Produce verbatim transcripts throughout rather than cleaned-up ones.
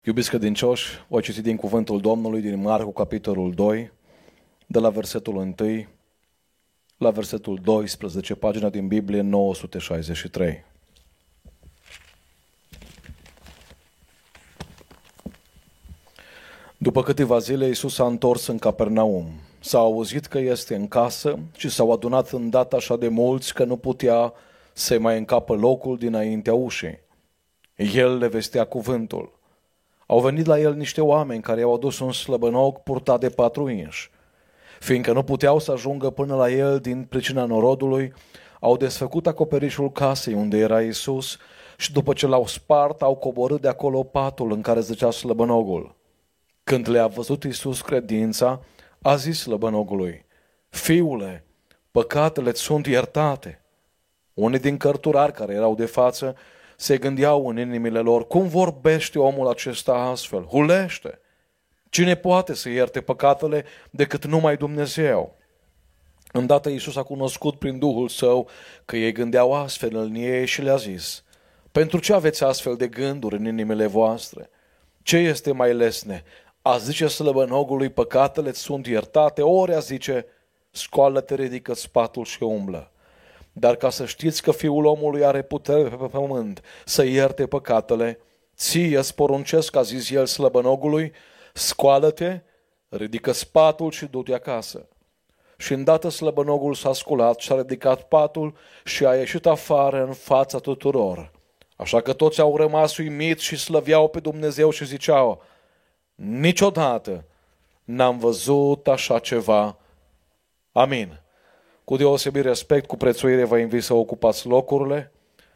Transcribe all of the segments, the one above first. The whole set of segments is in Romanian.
Iubiți credincioși, voi citi din cuvântul Domnului, din Marcu, capitolul doi, de la versetul unu la versetul doisprezece, pagina din Biblie nouă sute șaizeci și trei. După câteva zile, Iisus s-a întors în Capernaum. S-a auzit că este în casă și s-au adunat îndată așa de mulți că nu putea să-i mai încapă locul dinaintea ușii. El le vestea cuvântul. Au venit la el niște oameni care i-au adus un slăbănog purtat de patru inși. Fiindcă nu puteau să ajungă până la el din pricina norodului, au desfăcut acoperișul casei unde era Iisus și după ce l-au spart, au coborât de acolo patul în care zăcea slăbănogul. Când le-a văzut Iisus credința, a zis slăbănogului: Fiule, păcatele-ți sunt iertate. Unii din cărturari care erau de față se gândeau în inimile lor: cum vorbește omul acesta astfel? Hulește! Cine poate să ierte păcatele decât numai Dumnezeu? Îndată Iisus a cunoscut prin Duhul Său că ei gândeau astfel în ei și le-a zis: pentru ce aveți astfel de gânduri în inimile voastre? Ce este mai lesne? A zice slăbănogului: păcatele-ți sunt iertate, ori a zice: scoală-te, ridică spatul și umblă. Dar ca să știți că Fiul omului are putere pe pământ să ierte păcatele, ție îți poruncesc, a zis el slăbănogului, scoală-te, ridică spatul și du-te acasă. Și îndată slăbănogul s-a sculat și a ridicat patul și a ieșit afară în fața tuturor. Așa că toți au rămas uimiți și slăveau pe Dumnezeu și ziceau: niciodată n-am văzut așa ceva. Amin. Cu deosebit respect, cu prețuire, vă invit să ocupați locurile.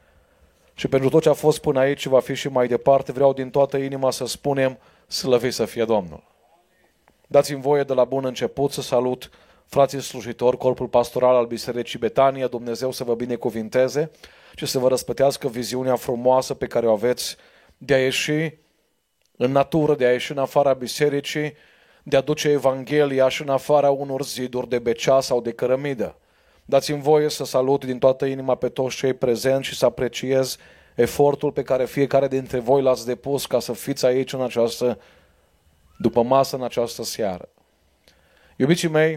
Și pentru tot ce a fost până aici și va fi și mai departe, vreau din toată inima să spunem: slăvit să fie Domnul. Dați-mi voie de la bun început să salut frații slujitori, corpul pastoral al Bisericii Betania. Dumnezeu să vă binecuvinteze și să vă răspătească viziunea frumoasă pe care o aveți de a ieși în natură, de a ieși în afara bisericii, de a duce Evanghelia și în afara unor ziduri de becea sau de cărămidă. Dați-mi voie să salut din toată inima pe toți cei prezenți și să apreciez efortul pe care fiecare dintre voi l-ați depus ca să fiți aici în această după masă, în această seară. Iubiții mei,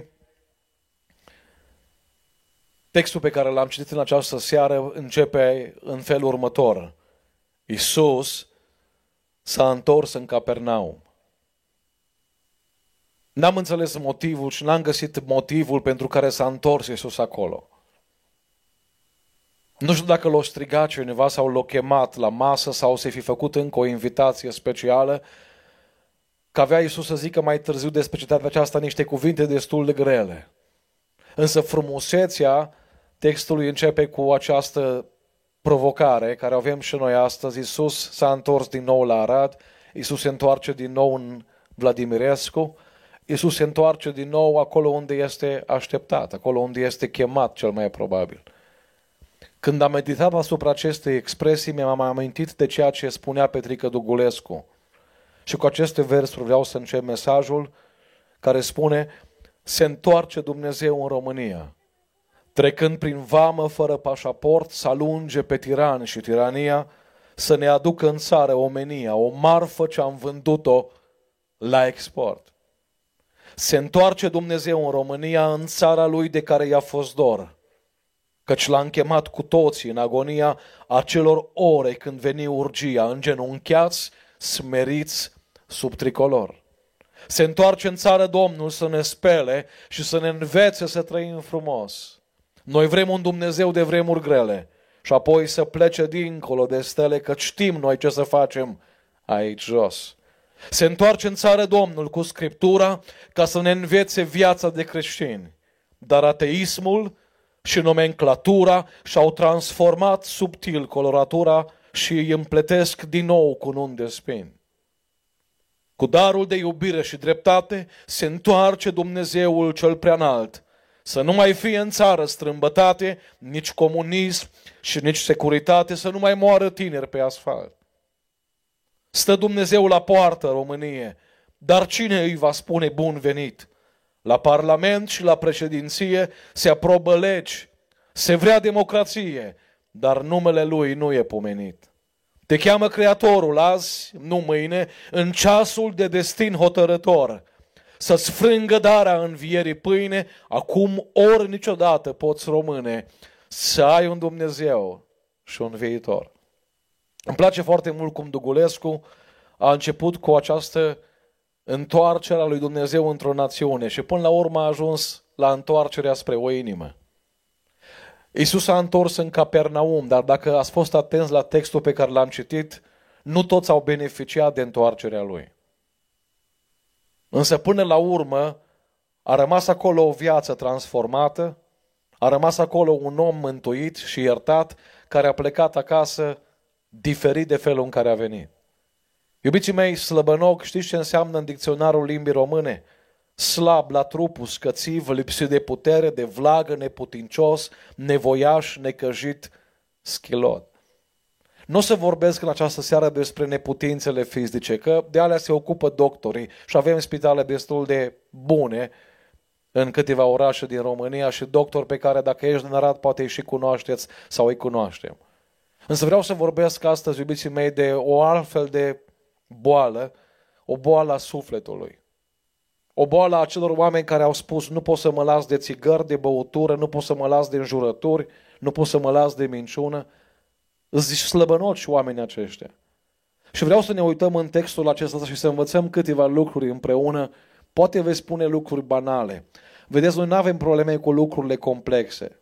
textul pe care l-am citit în această seară începe în felul următor: Iisus s-a întors în Capernaum. N-am înțeles motivul și n-am găsit motivul pentru care s-a întors Iisus acolo. Nu știu dacă l-a strigat cineva sau l-a chemat la masă sau să-i fi făcut încă o invitație specială, că avea Iisus să zică mai târziu despre cetatea aceasta niște cuvinte destul de grele. Însă frumusețea textului începe cu această provocare care o avem și noi astăzi. Iisus s-a întors din nou la Arad, Iisus se întoarce din nou în Vladimirescu, Iisus se întoarce din nou acolo unde este așteptat, acolo unde este chemat cel mai probabil. Când am meditat asupra acestei expresii, mi-am amintit de ceea ce spunea Petrică Dugulescu. Și cu aceste versuri vreau să încep mesajul care spune: se întoarce Dumnezeu în România. Trecând prin vamă fără pașaport, să alunge pe tirani și tirania, să ne aducă în țară omenia, o marfă ce am vândut-o la export. Se întoarce Dumnezeu în România, în țara Lui de care i-a fost dor, căci l-a închemat cu toții în agonia acelor ore când veni urgia, îngenunchiați, smeriți sub tricolor. Se întoarce în țară Domnul să ne spele și să ne învețe să trăim frumos. Noi vrem un Dumnezeu de vremuri grele și apoi să plece dincolo de stele, că știm noi ce să facem aici jos. Se întoarce în țară Domnul cu Scriptura ca să ne învețe viața de creștini. Dar ateismul și nomenclatura și-au transformat subtil coloratura și îi împletesc din nou cu nuni de spini. Cu darul de iubire și dreptate se întoarce Dumnezeul cel preanalt, să nu mai fie în țară strâmbătate, nici comunism și nici securitate, să nu mai moară tineri pe asfalt. Stă Dumnezeu la poartă României, dar cine îi va spune bun venit? La Parlament și la președinție se aprobă legi, se vrea democrație, dar numele Lui nu e pomenit. Te cheamă Creatorul azi, nu mâine, în ceasul de destin hotărător, să-ți frângă darea învierii pâine, acum ori niciodată poți române, să ai un Dumnezeu și un viitor. Îmi place foarte mult cum Dugulescu a început cu această întoarcere a lui Dumnezeu într-o națiune și până la urmă a ajuns la întoarcerea spre o inimă. Iisus s-a întors în Capernaum, dar dacă ați fost atenți la textul pe care l-am citit, nu toți au beneficiat de întoarcerea lui. Însă până la urmă a rămas acolo o viață transformată, a rămas acolo un om mântuit și iertat, care a plecat acasă diferit de felul în care a venit. Iubiții mei, slăbănoc, știți ce înseamnă în dicționarul limbii române? Slab la trup, uscățiv, lipsit de putere, de vlagă, neputincios, nevoiaș, necăjit, schilot. Nu o să vorbesc în această seară despre neputințele fizice, că de alea se ocupă doctorii și avem spitale destul de bune în câteva orașe din România și doctori pe care dacă ești din Arad poate îi și cunoașteți sau îi cunoaștem. Însă vreau să vorbesc astăzi, iubiții mei, de o altfel de boală, o boală a sufletului. O boală a acelor oameni care au spus nu pot să mă las de țigări, de băutură, nu pot să mă las de înjurături, nu pot să mă las de minciună. Îți zici slăbănoci oamenii aceștia. Și vreau să ne uităm în textul acesta și să învățăm câteva lucruri împreună. Poate veți spune lucruri banale. Vedeți, noi nu avem probleme cu lucrurile complexe.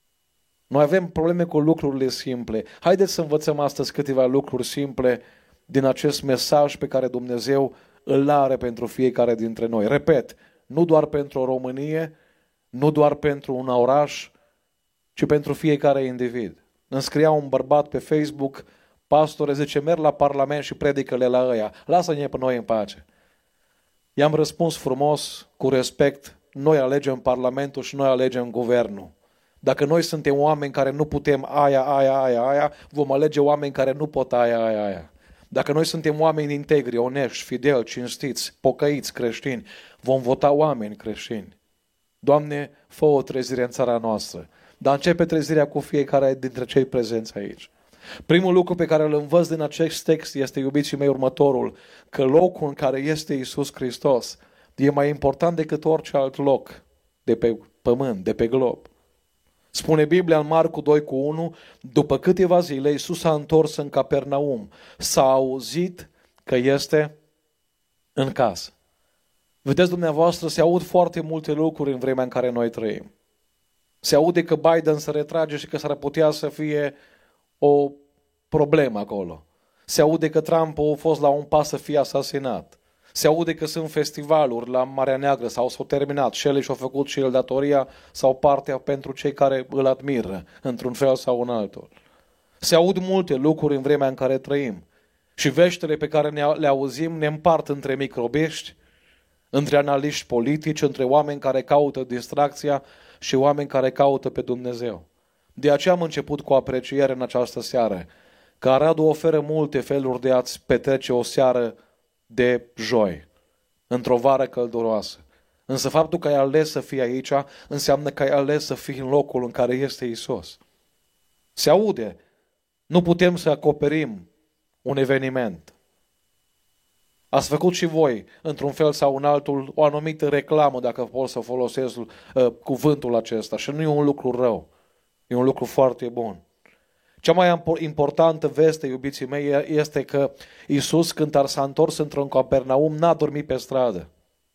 Noi avem probleme cu lucrurile simple. Haideți să învățăm astăzi câteva lucruri simple din acest mesaj pe care Dumnezeu îl are pentru fiecare dintre noi. Repet, nu doar pentru o Românie, nu doar pentru un oraș, ci pentru fiecare individ. Îmi scria un bărbat pe Facebook, pastore, zice, merg la Parlament și predică-le la ăia. Lasă-ne pe noi în pace. I-am răspuns frumos, cu respect, noi alegem Parlamentul și noi alegem guvernul. Dacă noi suntem oameni care nu putem aia, aia, aia, aia, vom alege oameni care nu pot aia, aia, aia. Dacă noi suntem oameni integri, onești, fideli, cinstiți, pocăiți, creștini, vom vota oameni creștini. Doamne, fă o trezire în țara noastră. Dar începe trezirea cu fiecare dintre cei prezenți aici. Primul lucru pe care îl învăț din acest text este, iubiții mei, următorul, că locul în care este Iisus Hristos e mai important decât orice alt loc de pe pământ, de pe glob. Spune Biblia în Marcu doi cu unu, după câteva zile Iisus s-a întors în Capernaum. S-a auzit că este în casă. Vedeți dumneavoastră, se aud foarte multe lucruri în vremea în care noi trăim. Se aude că Biden se retrage și că s-ar putea să fie o problemă acolo. Se aude că Trump a fost la un pas să fie asasinat. Se aude că sunt festivaluri la Marea Neagră sau s-au terminat și ele și-au făcut și el datoria sau partea pentru cei care îl admiră într-un fel sau în altul. Se aud multe lucruri în vremea în care trăim și veștile pe care le auzim ne împart între microbiști, între analiști politici, între oameni care caută distracția și oameni care caută pe Dumnezeu. De aceea am început cu apreciere în această seară, că Aradul oferă multe feluri de a-ți petrece o seară de joi, într-o vară călduroasă. Însă faptul că ai ales să fii aici înseamnă că ai ales să fii în locul în care este Iisus. Se aude. Nu putem să acoperim un eveniment. Ați făcut și voi, într-un fel sau în altul, o anumită reclamă, dacă pot să folosesc uh, cuvântul acesta. Și nu e un lucru rău. E un lucru foarte bun. Cea mai importantă veste, iubiții mei, este că Iisus, când s-a întors într-un Capernaum, n-a dormit pe stradă.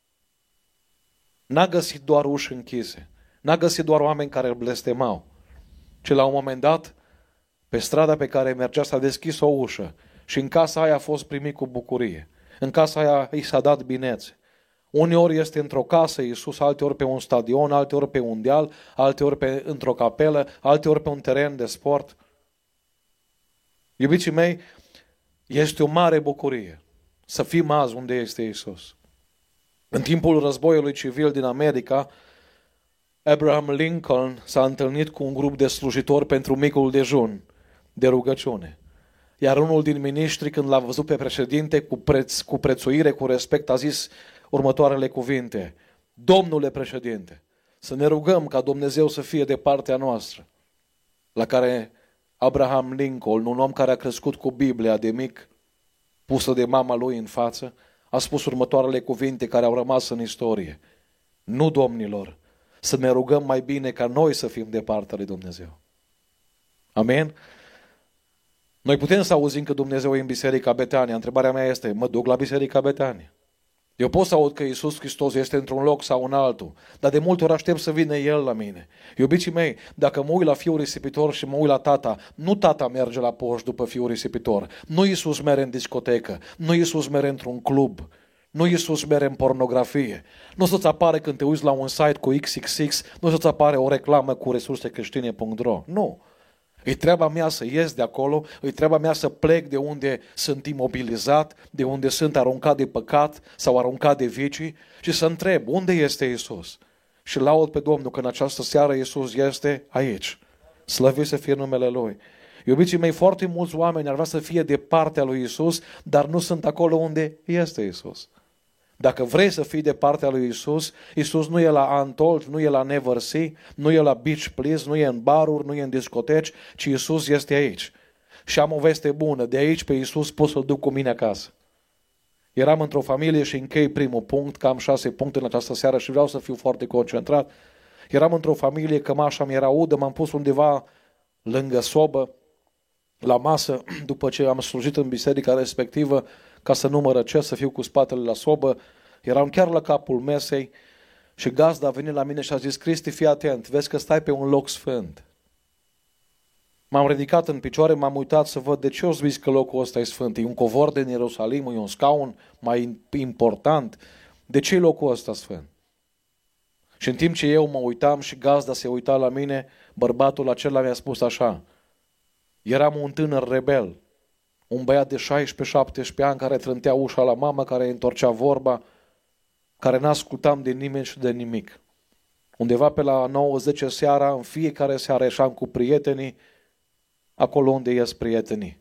N-a găsit doar uși închise. N-a găsit doar oameni care îl blestemau. Ci la un moment dat, pe strada pe care mergea, s-a deschis o ușă și în casa aia a fost primit cu bucurie. În casa aia i s-a dat binețe. Uneori este într-o casă Iisus, alteori pe un stadion, alteori pe un deal, alteori pe, într-o capelă, alteori pe un teren de sport. Iubiții mei, este o mare bucurie să fim azi unde este Iisus. În timpul războiului civil din America, Abraham Lincoln s-a întâlnit cu un grup de slujitori pentru micul dejun de rugăciune. Iar unul din miniștri, când l-a văzut pe președinte cu, preț, cu prețuire, cu respect, a zis următoarele cuvinte: Domnule președinte, să ne rugăm ca Dumnezeu să fie de partea noastră. La care Abraham Lincoln, un om care a crescut cu Biblia de mic, pusă de mama lui în față, a spus următoarele cuvinte care au rămas în istorie. Nu, domnilor, să ne rugăm mai bine ca noi să fim de partea lui Dumnezeu. Amen? Noi putem să auzim că Dumnezeu e în Biserica Betania. Întrebarea mea este, mă duc la Biserica Betania? Eu pot să aud că Iisus Hristos este într-un loc sau în altul, dar de multe ori aștept să vină El la mine. Iubiții mei, dacă mă uit la fiul risipitor și mă uit la tata, nu tata merge la poș după fiul risipitor, nu Iisus merge în discotecă, nu Iisus merge într-un club, nu Iisus merge în pornografie, nu să-ți apare când te uiți la un site cu X X X, nu să-ți apare o reclamă cu resurse creștine punct ro, nu. E treaba mea să ies de acolo, e treaba mea să plec de unde sunt imobilizat, de unde sunt aruncat de păcat sau aruncat de vicii și să întreb, unde este Iisus? Și laud pe Domnul că în această seară Iisus este aici. Slăvit să fie numele Lui. Iubiții mei, foarte mulți oameni ar vrea să fie de partea lui Iisus, dar nu sunt acolo unde este Iisus. Dacă vrei să fii de partea lui Iisus, Iisus nu e la Antold, nu e la Never See, nu e la Beach Please, nu e în baruri, nu e în discoteci, ci Iisus este aici. Și am o veste bună, de aici pe Iisus pot să-L duc cu mine acasă. Eram într-o familie și închei primul punct, că am șase puncte în această seară și vreau să fiu foarte concentrat. Eram într-o familie, cămașa mi era udă, m-am pus undeva lângă sobă, la masă, după ce am slujit în biserica respectivă, ca să nu mă răcesc, să fiu cu spatele la sobă. Eram chiar la capul mesei și gazda a venit la mine și a zis, Cristi, fii atent, vezi că stai pe un loc sfânt. M-am ridicat în picioare, m-am uitat să văd de ce o zis că locul ăsta e sfânt. E un covor din Ierusalim, e un scaun mai important. De ce e locul ăsta sfânt? Și în timp ce eu mă uitam și gazda se uita la mine, bărbatul acela mi-a spus așa, eram un tânăr rebel, un băiat de șaisprezece șaptesprezece ani care trântea ușa la mamă, care întorcea vorba, care n-ascultam de nimeni și de nimic. Undeva pe la nouă zece seara, în fiecare seară ieșeam cu prietenii, acolo unde ies prietenii.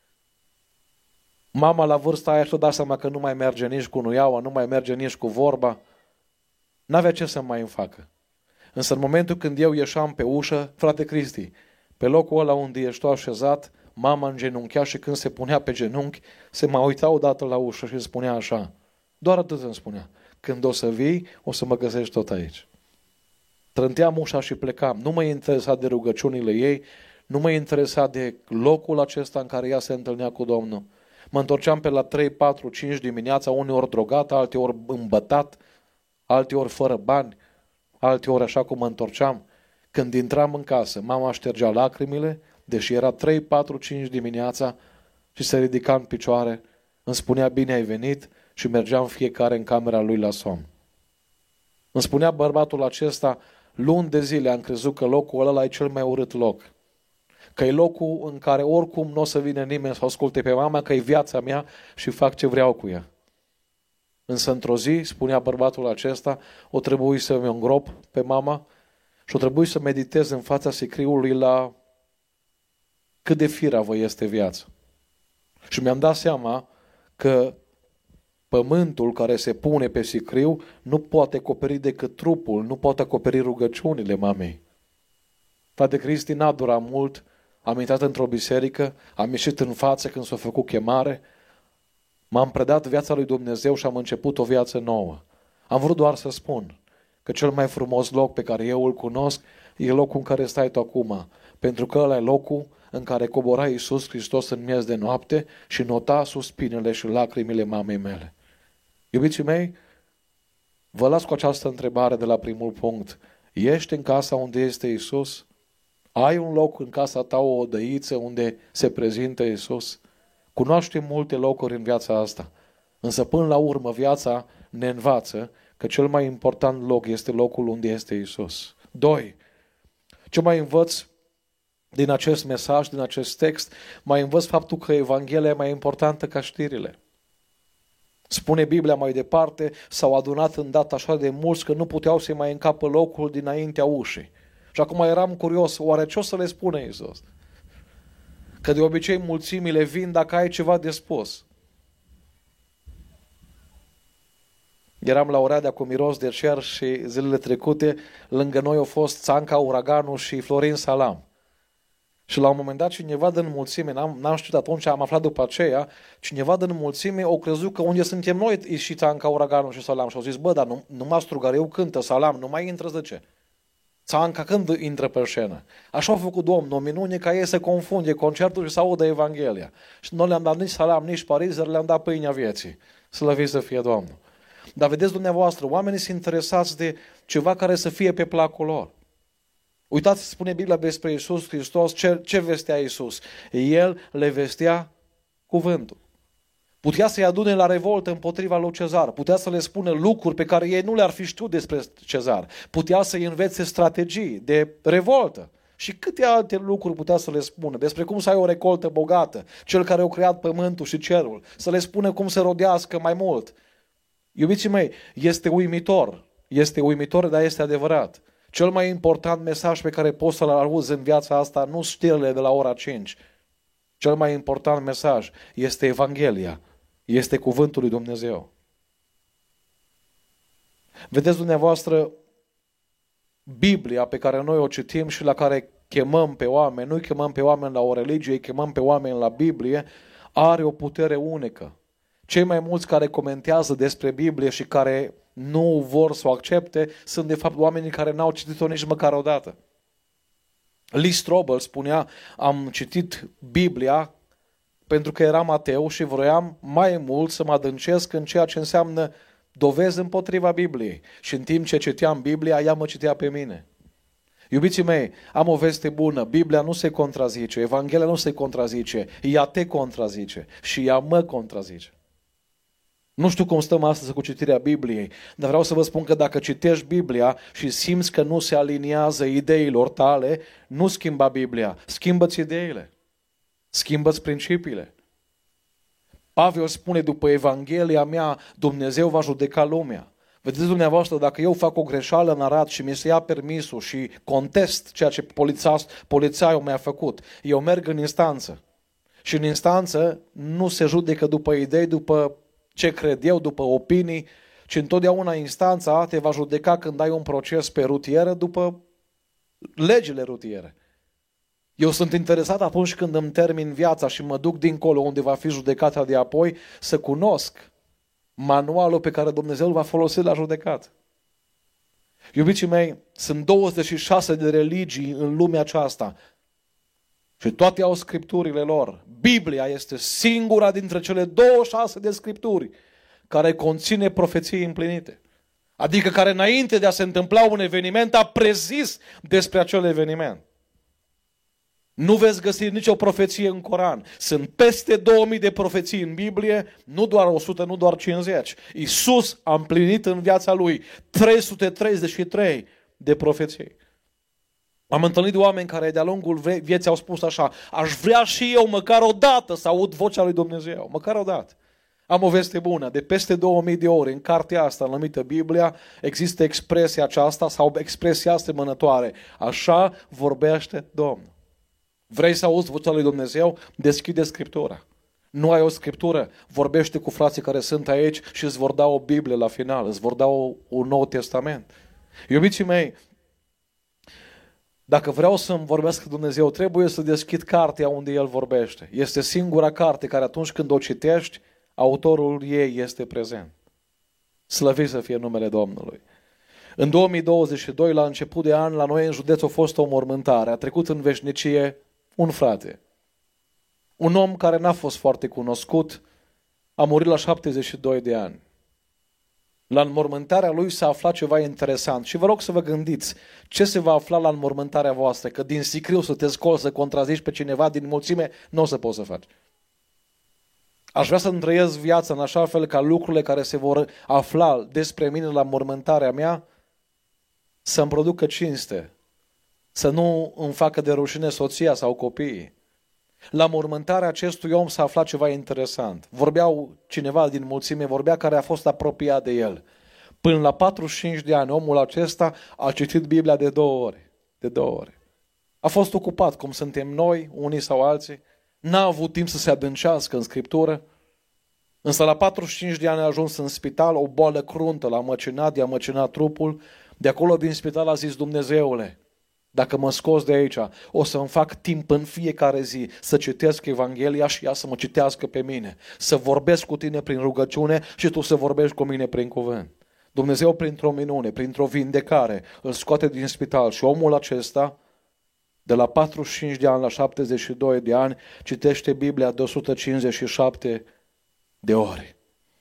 Mama la vârsta aia și-a dat seama că nu mai merge nici cu nuiaua, nu mai merge nici cu vorba. N-avea ce să mai îmi facă. Însă în momentul când eu ieșeam pe ușă, frate Cristi, pe locul ăla unde ești tu așezat, mama îngenunchea și când se punea pe genunchi, se mai uita odată la ușă și îmi spunea așa, doar atât îmi spunea, când o să vii, o să mă găsești tot aici. Trânteam ușa și plecam. Nu mă interesa de rugăciunile ei, nu mă interesa de locul acesta în care ea se întâlnea cu Domnul. Mă întorceam pe la trei, patru, cinci dimineața, uneori drogat, alteori îmbătat, alteori fără bani, alteori așa cum mă întorceam. Când intram în casă, mama ștergea lacrimile, deși era trei, patru, cinci dimineața și se ridica în picioare, îmi spunea bine ai venit și mergeam fiecare în camera lui la somn. Îmi spunea bărbatul acesta, luni de zile am crezut că locul ăla e cel mai urât loc. Că e locul în care oricum nu o să vină nimeni să asculte pe mama, că e viața mea și fac ce vreau cu ea. Însă într-o zi, spunea bărbatul acesta, o trebuie să-mi îngrop pe mama și o trebuie să meditez în fața sicriului la cât de firavă este viața. Și mi-am dat seama că pământul care se pune pe sicriu nu poate acoperi decât trupul, nu poate acoperi rugăciunile mamei. Frate Cristi, n-a durat mult, am intrat într-o biserică, am ieșit în față când s-a făcut chemare, m-am predat viața lui Dumnezeu și am început o viață nouă. Am vrut doar să spun că cel mai frumos loc pe care eu îl cunosc e locul în care stai tu acum, pentru că ăla e locul în care cobora Iisus Hristos în miez de noapte și nota suspinele și lacrimile mamei mele. Iubiții mei, vă las cu această întrebare de la primul punct. Ești în casa unde este Iisus? Ai un loc în casa ta, o odăiță unde se prezintă Iisus? Cunoaștem multe locuri în viața asta, însă până la urmă viața ne învață că cel mai important loc este locul unde este Iisus. Doi, ce mai învăț din acest mesaj, din acest text? Mai învăț faptul că Evanghelia e mai importantă ca știrile. Spune Biblia mai departe, s-au adunat îndată așa de mulți că nu puteau să-i mai încapă locul dinaintea ușii. Și acum eram curios, oare ce o să le spune Iisus? Că de obicei mulțimile vin dacă ai ceva de spus. Eram la Oradea cu miros de cer și zilele trecute lângă noi au fost Țanca, Uraganul și Florin Salam. Și la un moment dat cineva din mulțime, n-am, n-am știut atunci, am aflat după aceea, cineva din mulțime au crezut că unde suntem noi ieșiți ca uraganul și Salam. Și au zis, bă, dar nu, numai Strugariu cântă Salam, nu mai intră, zice. Țanca când intră pe scenă. Așa a făcut Domnul, o minune ca ei să confunde concertul și să audă Evanghelia. Și nu le-am dat nici Salam, nici parizer, le-am dat pâinea vieții. Slăvit să fie Domnul. Dar vedeți dumneavoastră, oamenii sunt interesați de ceva care să fie pe placul lor. Uitați, spune Biblia despre Iisus Hristos, ce, ce vestea Iisus? El le vestea cuvântul. Putea să-i adune la revoltă împotriva lui Cezar. Putea să le spună lucruri pe care ei nu le-ar fi știut despre Cezar. Putea să-i învețe strategii de revoltă. Și câte alte lucruri putea să le spună. Despre cum să ai o recoltă bogată. Cel care a creat pământul și cerul. Să le spună cum să rodească mai mult. Iubiții mei, este uimitor. Este uimitor, dar este adevărat. Cel mai important mesaj pe care poți să-l auzi în viața asta nu știrile de la ora cinci. Cel mai important mesaj este Evanghelia. Este cuvântul lui Dumnezeu. Vedeți dumneavoastră, Biblia pe care noi o citim și la care chemăm pe oameni, nu chemăm pe oameni la o religie, chemăm pe oameni la Biblie, are o putere unică. Cei mai mulți care comentează despre Biblie și care nu vor să o accepte sunt de fapt oamenii care n-au citit-o nici măcar o dată. Lee Strobel spunea, am citit Biblia pentru că eram ateu și vroiam mai mult să mă adâncesc în ceea ce înseamnă dovezi împotriva Bibliei. Și în timp ce citeam Biblia, ea mă citea pe mine. Iubiții mei, am o veste bună. Biblia nu se contrazice, Evanghelia nu se contrazice, ea te contrazice și ea mă contrazice. Nu știu cum stăm astăzi cu citirea Bibliei, dar vreau să vă spun că dacă citești Biblia și simți că nu se aliniază ideilor tale, nu schimba Biblia, schimbă-ți ideile, schimbă-ți principiile. Pavel spune, după Evanghelia mea, Dumnezeu va judeca lumea. Vedeți dumneavoastră, dacă eu fac o greșeală în Arad și mi se ia permisul și contest ceea ce polițaiul mi-a făcut, eu merg în instanță. Și în instanță nu se judecă după idei, după ce cred eu, după opinii, ci întotdeauna instanța te va judeca când ai un proces pe rutieră după legile rutiere. Eu sunt interesat atunci când îmi termin viața și mă duc dincolo unde va fi judecata de apoi să cunosc manualul pe care Dumnezeu îl va folosi la judecată. Iubiții mei, sunt douăzeci și șase de religii în lumea aceasta și toate au scripturile lor. Biblia este singura dintre cele douăzeci și șase de scripturi care conține profeții împlinite. Adică care înainte de a se întâmpla un eveniment a prezis despre acel eveniment. Nu veți găsi nicio profeție în Coran. Sunt peste două mii de profeții în Biblie, nu doar o sută, nu doar cincizeci. Iisus a împlinit în viața lui trei sute treizeci și trei de profeții. Am întâlnit oameni care de-a lungul vieții au spus așa, aș vrea și eu măcar o dată să aud vocea lui Dumnezeu, măcar o dată. Am o veste bună, de peste două mii de ori în cartea asta numită Biblia există expresia aceasta sau expresia asemănătoare. Așa vorbește Domnul. Vrei să auzi vocea lui Dumnezeu? Deschide Scriptura. Nu ai o Scriptură? Vorbește cu frații care sunt aici și îți vor da o Biblie la final, îți vor da o, un Nou Testament. Iubiții mei, dacă vreau să-mi vorbească Dumnezeu, trebuie să deschid cartea unde El vorbește. Este singura carte care atunci când o citești, autorul ei este prezent. Slăvit să fie numele Domnului. În două mii douăzeci și doi, la început de an, la noi în județ a fost o mormântare. A trecut în veșnicie un frate. Un om care n-a fost foarte cunoscut, a murit la șaptezeci și doi de ani. La înmormântarea lui s-a aflat ceva interesant și vă rog să vă gândiți ce se va afla la înmormântarea voastră, că din sicriu să te scoli, să contrazici pe cineva din mulțime, nu o să poți să faci. Aș vrea să-mi trăiesc viața în așa fel ca lucrurile care se vor afla despre mine la mormântarea mea să-mi producă cinste, să nu îmi facă de rușine soția sau copiii. La mormântarea acestui om s-a aflat ceva interesant. Vorbeau cineva din mulțime, vorbea care a fost apropiat de el. Până la patruzeci și cinci de ani, omul acesta a citit Biblia de două ori. De două ori. A fost ocupat, cum suntem noi, unii sau alții. N-a avut timp să se adâncească în Scriptură. Însă la patruzeci și cinci de ani a ajuns în spital, o boală cruntă, l-a măcinat, i-a măcinat trupul. De acolo din spital a zis, Dumnezeule, Dacă mă scos de aici, o să-mi fac timp în fiecare zi să citesc Evanghelia și ea să mă citească pe mine. Să vorbesc cu tine prin rugăciune și tu să vorbești cu mine prin cuvânt. Dumnezeu, printr-o minune, printr-o vindecare, îl scoate din spital și omul acesta, de la patruzeci și cinci de ani la șaptezeci și doi de ani, citește Biblia de o sută cincizeci și șapte de ori.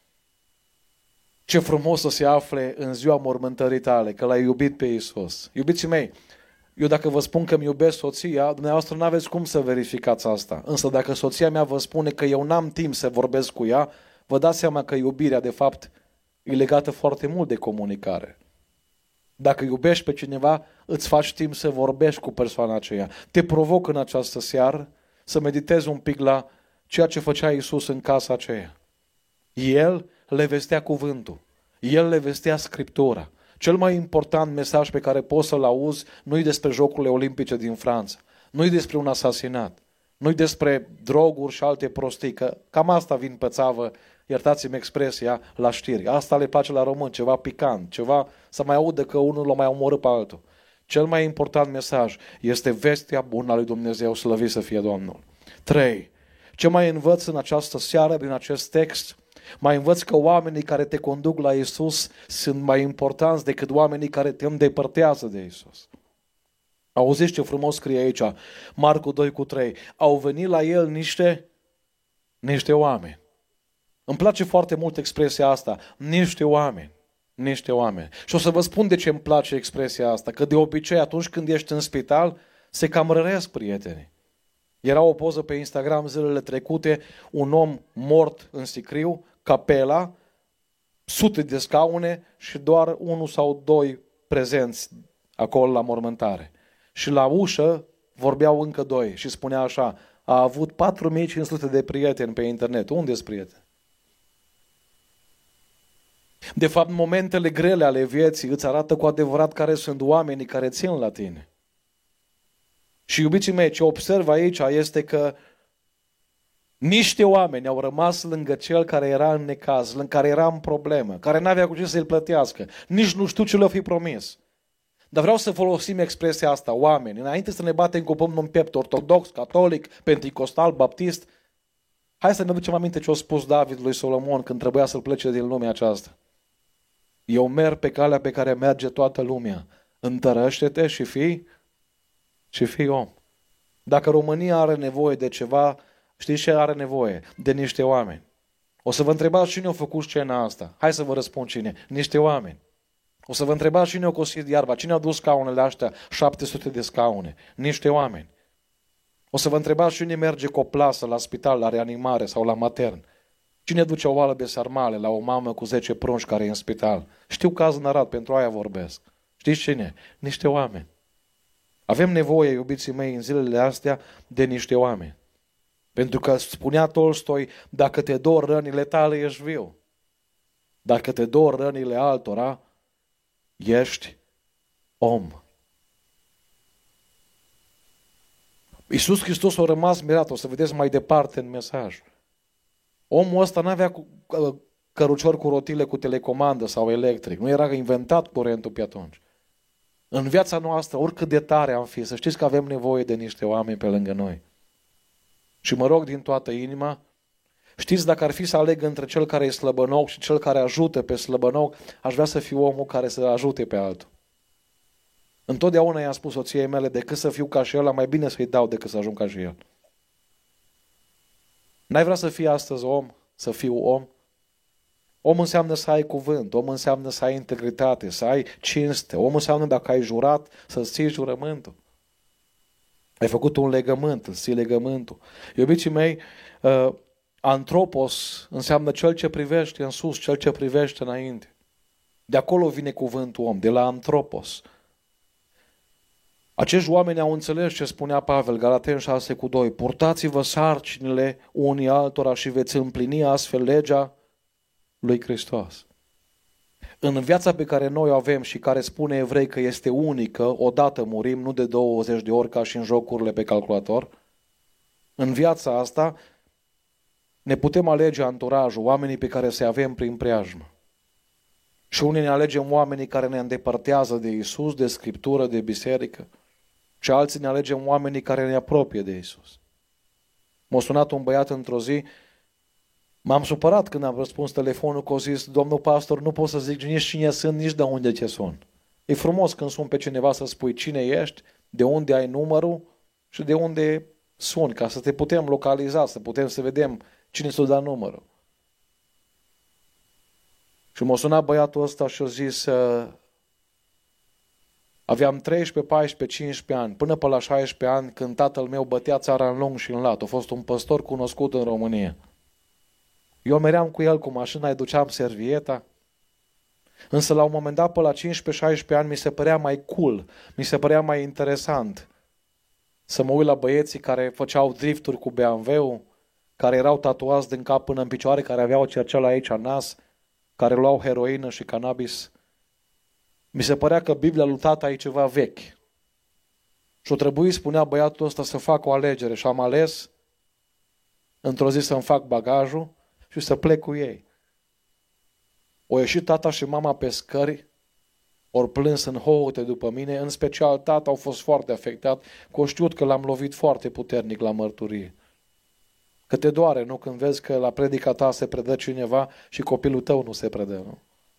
Ce frumos să se afle în ziua mormântării tale, că l-ai iubit pe Iisus. Iubiții mei, eu dacă vă spun că îmi iubesc soția, dumneavoastră nu aveți cum să verificați asta. Însă dacă soția mea vă spune că eu n-am timp să vorbesc cu ea, vă dați seama că iubirea, de fapt, e legată foarte mult de comunicare. Dacă iubești pe cineva, îți faci timp să vorbești cu persoana aceea. Te provoc în această seară să meditezi un pic la ceea ce făcea Iisus în casa aceea. El le vestea cuvântul. El le vestea Scriptura. Cel mai important mesaj pe care poți să-l auzi nu-i despre Jocurile Olimpice din Franța, nu-i despre un asasinat, nu-i despre droguri și alte prostii, că cam asta vin pe țavă, iertați-mi expresia, la știri. Asta le place la români, ceva picant, ceva să mai audă că unul l-a mai omorât pe altul. Cel mai important mesaj este vestea bună a lui Dumnezeu, slăvit să fie Domnul. trei. Ce mai învăț în această seară, din acest text? Mai învăț că oamenii care te conduc la Iisus sunt mai importanți decât oamenii care te îndepărtează de Iisus. Auziți ce frumos scrie aici, Marcu doi cu trei. Au venit la el niște, niște oameni. Îmi place foarte mult expresia asta, niște oameni. Niște oameni. Și o să vă spun de ce îmi place expresia asta, că de obicei atunci când ești în spital, se cam răresc prietenii. Era o poză pe Instagram zilele trecute, un om mort în sicriu, capela, sute de scaune și doar unul sau doi prezenți acolo la mormântare. Și la ușă vorbeau încă doi și spunea așa, a avut patru mii cinci sute de prieteni pe internet. Unde-s prieteni? De fapt, momentele grele ale vieții îți arată cu adevărat care sunt oamenii care țin la tine. Și iubiții mei, ce observ aici este că niște oameni au rămas lângă cel care era în necaz, în care era în problemă, care n-avea cu ce să-l plătească. Nici nu știu ce le-o fi promis. Dar vreau să folosim expresia asta, oameni. Înainte să ne batem cu pumnul în piept, ortodox, catolic, penticostal, baptist, hai să ne ducem aminte ce a spus David lui Solomon când trebuia să-l plece din lumea aceasta. Eu merg pe calea pe care merge toată lumea. Întărăște-te și fii, și fii om. Dacă România are nevoie de ceva, știți ce are nevoie? De niște oameni. O să vă întrebați cine a făcut scena asta. Hai să vă răspund cine. Niște oameni. O să vă întrebați cine a cosit iarba. Cine a dus scaunele astea? șapte sute de scaune. Niște oameni. O să vă întrebați cine merge cu o plasă la spital, la reanimare sau la matern. Cine duce o oală de sarmale la o mamă cu zece prunci care e în spital? Știu caz în Arad, pentru aia vorbesc. Știți cine? Niște oameni. Avem nevoie, iubiții mei, în zilele astea de niște oameni. Pentru că spunea Tolstoi, dacă te dor rănile tale, ești viu. Dacă te dor rănile altora, ești om. Iisus Hristos a rămas mirat, o să vedeți mai departe în mesaj. Omul ăsta n-avea cărucior cu rotile cu telecomandă sau electric. Nu era inventat curentul pe atunci. În viața noastră, oricât de tare am fi, să știți că avem nevoie de niște oameni pe lângă noi. Și mă rog din toată inima, știți, dacă ar fi să aleg între cel care e slăbănoc și cel care ajută pe slăbănoc, aș vrea să fiu omul care să ajute pe altul. Întotdeauna i-am spus soției mele, decât să fiu ca și el, mai bine să-i dau decât să ajung ca și el. N-ai vrea să fii astăzi om, să fiu om? Om înseamnă să ai cuvânt, om înseamnă să ai integritate, să ai cinste. Om înseamnă dacă ai jurat, să-ți ții jurământul. Ai făcut un legământ, îți ții legământul. Iubiții mei, uh, antropos înseamnă cel ce privește în sus, cel ce privește înainte. De acolo vine cuvântul om, de la antropos. Acești oameni au înțeles ce spunea Pavel, Galateni șase cu doi. Purtați-vă sarcinile unii altora și veți împlini astfel legea lui Hristos. În viața pe care noi o avem și care spune Evrei că este unică, odată murim, nu de douăzeci de ori ca și în jocurile pe calculator, în viața asta ne putem alege anturajul, oamenii pe care să avem prin preajmă. Și unii ne alegem oamenii care ne îndepărtează de Iisus, de Scriptură, de biserică. Și alții ne alegem oamenii care ne apropie de Iisus. M-a sunat un băiat într-o zi, m-am supărat când am răspuns telefonul, că a zis, domnul pastor, nu pot să zic nici cine sunt, nici de unde te sun. E frumos când sun pe cineva să spui cine ești, de unde ai numărul și de unde suni, ca să te putem localiza, să putem să vedem cine ți-a dat numărul. Și m-a sunat băiatul ăsta și a zis, aveam treisprezece, paisprezece, cincisprezece ani, până pe la șaisprezece ani, când tatăl meu bătea țara în lung și în lat. A fost un păstor cunoscut în România. Eu meream cu el cu mașina, îi duceam servieta. Însă la un moment dat, pe la cincisprezece, șaisprezece ani, mi se părea mai cool, mi se părea mai interesant să mă uit la băieții care făceau drifturi cu B M W-ul, care erau tatuați din cap până în picioare, care aveau cerceală aici în nas, care luau heroină și cannabis. Mi se părea că Biblia lui tata e ceva vechi. Și o trebuie, spunea băiatul ăsta, să fac o alegere. Și am ales într-o zi să-mi fac bagajul și să plec cu ei. O ieșit tata și mama pe scări, ori plâns în hohote după mine, în special tata au fost foarte afectat, că știut că l-am lovit foarte puternic la mărturie. Că te doare, nu? Când vezi că la predica ta se predă cineva și copilul tău nu se predă, nu?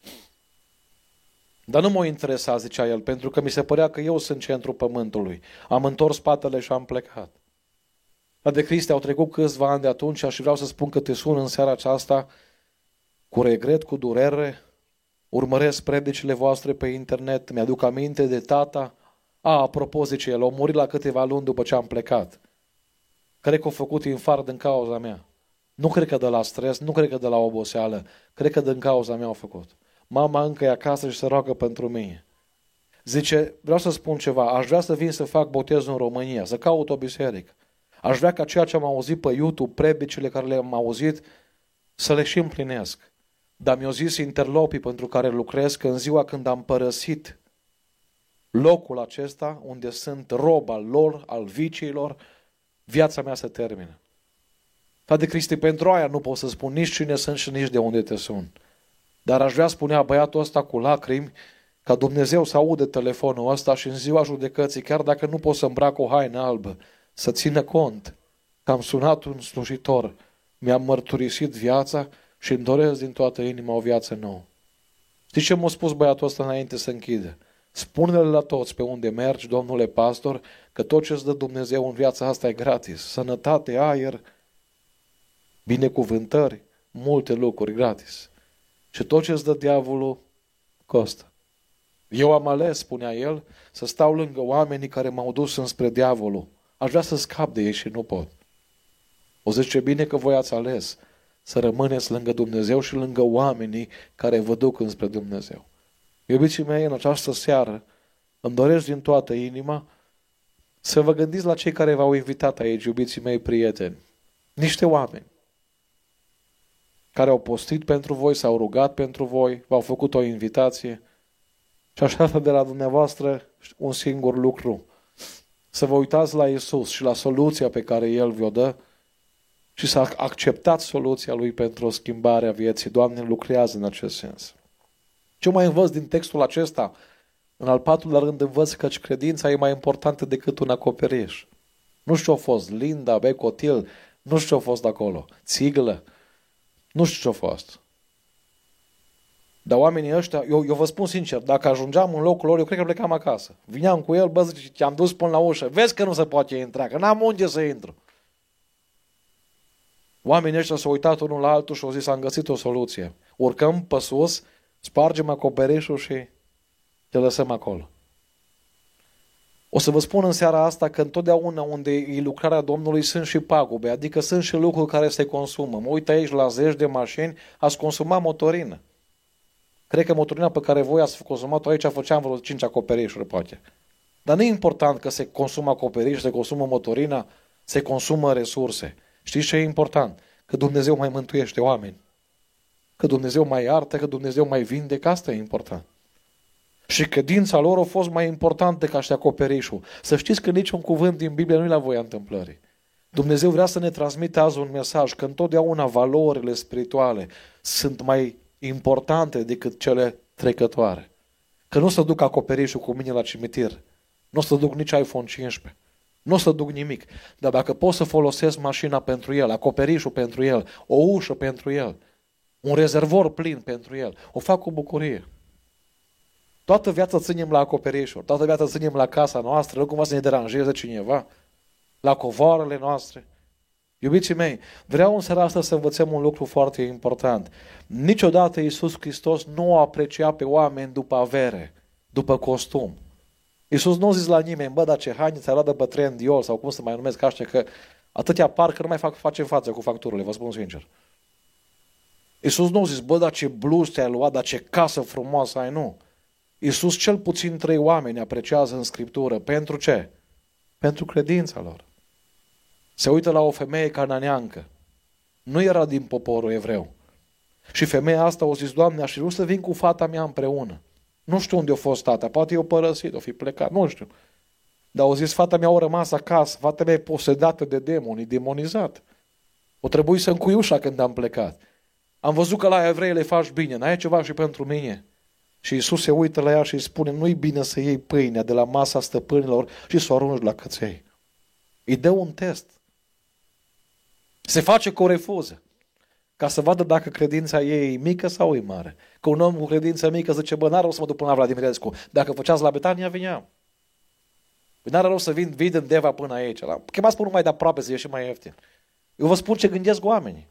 Dar nu m-a interesat, zicea el, pentru că mi se părea că eu sunt centrul pământului. Am întors spatele și am plecat. Dar de Cristi au trecut câțiva ani de atunci și vreau să spun că te sun în seara aceasta cu regret, cu durere. Urmăresc predicile voastre pe internet, mi-aduc aminte de tata. A, apropo, zice el, a murit la câteva luni după ce am plecat. Cred că a făcut infart din cauza mea. Nu cred că de la stres, nu cred că de la oboseală, cred că din cauza mea au făcut. Mama încă e acasă și se roagă pentru mine. Zice, vreau să spun ceva, aș vrea să vin să fac botezul în România, să caut o biserică. Aș vrea ca ceea ce am auzit pe YouTube, predicile care le-am auzit, să le și împlinesc. Dar mi-au zis interlopii pentru care lucrez că în ziua când am părăsit locul acesta, unde sunt rob al lor, al viciilor, viața mea se termină. Frate Cristi, pentru aia nu pot să spun nici cine sunt și nici de unde te sun. Dar aș vrea, spunea băiatul ăsta cu lacrimi, ca Dumnezeu să aude telefonul ăsta și în ziua judecății, chiar dacă nu pot să îmbrac o haină albă, să țină cont că am sunat un slujitor, mi-am mărturisit viața și îmi doresc din toată inima o viață nouă. Știi ce m-a spus băiatul ăsta înainte să închide? Spune-le la toți pe unde mergi, domnule pastor, că tot ce îți dă Dumnezeu în viața asta e gratis. Sănătate, aer, binecuvântări, multe lucruri gratis. Și tot ce îți dă diavolul costă. Eu am ales, spunea el, să stau lângă oamenii care m-au dus înspre diavolul. Aș vrea să scap de ei și nu pot. O zice bine că voi ați ales să rămâneți lângă Dumnezeu și lângă oamenii care vă duc înspre Dumnezeu. Iubiții mei, în această seară îmi doresc din toată inima să vă gândiți la cei care v-au invitat aici, iubiții mei prieteni. Niște oameni care au postit pentru voi, s-au rugat pentru voi, v-au făcut o invitație și așteaptă de la dumneavoastră un singur lucru. Să vă uitați la Iisus și la soluția pe care El vi-o dă și să acceptați soluția Lui pentru o schimbare a vieții. Doamne, lucrează în acest sens. Ce mai învăț din textul acesta? În al patrulea rând învăț că credința e mai importantă decât un acoperiș. Nu știu ce a fost, Linda, Becotil, nu știu ce a fost acolo, țiglă, nu știu ce a fost. Dar oamenii ăștia, eu, eu vă spun sincer, dacă ajungeam în locul lor, eu cred că plecam acasă. Vineam cu el, bă, zice, te-am dus până la ușă, vezi că nu se poate intra, că n-am unde să intru. Oamenii ăștia s-au uitat unul la altul și au zis, am găsit o soluție. Urcăm pe sus, spargem acoperișul și te lăsăm acolo. O să vă spun în seara asta că întotdeauna unde e lucrarea Domnului sunt și pagube, adică sunt și lucruri care se consumă. Mă uit aici la zeci de mașini, ați consumat motorină. Cred că motorina pe care voi ați consumat-o aici făceam vreo cinci acoperișuri, poate. Dar nu e important că se consumă acoperiș, se consumă motorina, se consumă resurse. Știți ce e important? Că Dumnezeu mai mântuiește oameni. Că Dumnezeu mai iartă, că Dumnezeu mai vindecă, asta e important. Și credința lor a fost mai importantă ca și acoperișul. Să știți că niciun cuvânt din Biblie nu e la voia întâmplării. Dumnezeu vrea să ne transmită azi un mesaj că întotdeauna valorile spirituale sunt mai importante decât cele trecătoare. Că nu să duc acoperișul cu mine la cimitir, Nu o să duc nici iPhone cincisprezece. Nu o să duc nimic. Dar dacă pot să folosesc mașina pentru el, acoperișul pentru el, o ușă pentru el, un rezervor plin pentru el, o fac cu bucurie. Toată viața ținem la acoperișuri, toată viața ținem la casa noastră, nu cumva să ne deranjeze cineva, la covoarele noastre. Iubiții mei, vreau în seara asta să învățăm un lucru foarte important. Niciodată Iisus Hristos nu aprecia pe oameni după avere, după costum. Iisus nu a zis la nimeni, bă, dar ce haine ți-a luat de bătrân Dior sau cum să mai numesc așa, că atâtea par că nu mai fac, facem față cu facturile, vă spun sincer. Iisus nu a zis, bă, dar ce bluz ți-ai luat, dar ce casă frumoasă ai, nu. Iisus cel puțin trei oameni apreciază în Scriptură. Pentru ce? Pentru credința lor. Se uită la o femeie cananeancă. Nu era din poporul evreu. Și femeia asta o zis, Doamne, aș vrea să vin cu fata mea împreună. Nu știu unde a fost tata, poate i-a părăsit, o fi plecat, nu știu. Dar au zis, fata mea a rămas acasă, fata mea e posedată de demoni, e demonizat. O trebuie să încui ușa când am plecat. Am văzut că la evrei le faci bine, n-ai ceva și pentru mine? Și Iisus se uită la ea și îi spune, nu-i bine să iei pâinea de la masa stăpânilor și să o arunci la căței. Îi dă un test. Se face că o refuză. Ca să vadă dacă credința ei e mică sau e mare. Că un om cu credință mică zice, bă, n-are rost să mă duc până la Vladimirescu. Dacă făceați la Betania, veneam. Păi n-are rost să vin vid în Deva până aici. Chemați până mai de aproape să ieși mai ieftin. Eu vă spun ce gândesc oamenii.